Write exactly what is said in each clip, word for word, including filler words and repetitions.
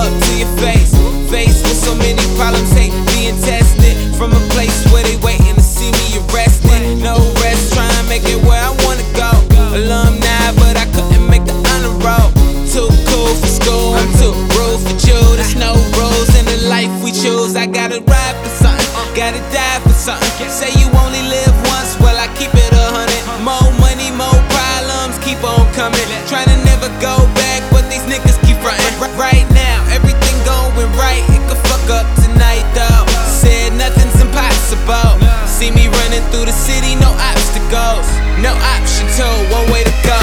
up to your face. Faced with so many problems, hate being tested. From a place where they waiting to see me arrested. No rest, try and make it where I wanna go. Alumni, but I couldn't make the honor roll. Too cool for school, I'm too rude for you. There's no rules in the life we choose. I gotta ride for something, gotta die for something. Say you only live once, well I keep it a hundred. More money, more problems, keep on coming. Trying to never go back, but these niggas keep frontin'. Right now, everything going right, it could fuck up tonight though. Said nothing's impossible. See me running through the city, no obstacles, no option two, one way to go.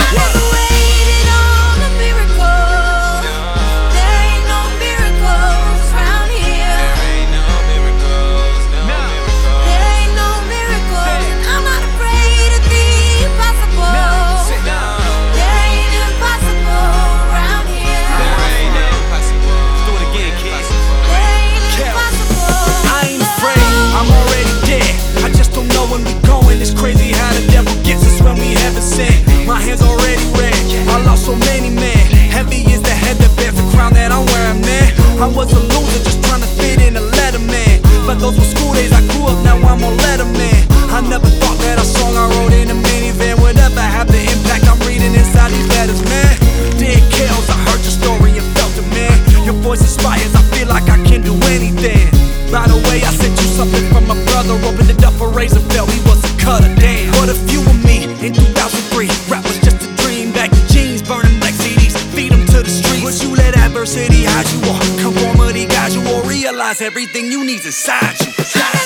My hands already red, I lost so many men. Heavy is the head that bears the crown that I'm wearing, man. I was a loser just trying to fit in a letter, man. But those were school days, I grew up, now I'm on Letterman. I never thought that a song I wrote in a minivan would ever have the impact I'm reading inside these letters, man. Dear Kells, I heard your story and felt it, man. Your voice inspires, I feel like I can do anything. By the way, I sent you something from my brother. Opened it up for Razor Belt, he was a cutter, damn. But if you and me in two thousand three, rap was just a dream. Baggy jeans, burning black C Ds, feed them to the streets. Would you let adversity hide you, or conformity guide you, or realize everything you need's inside you?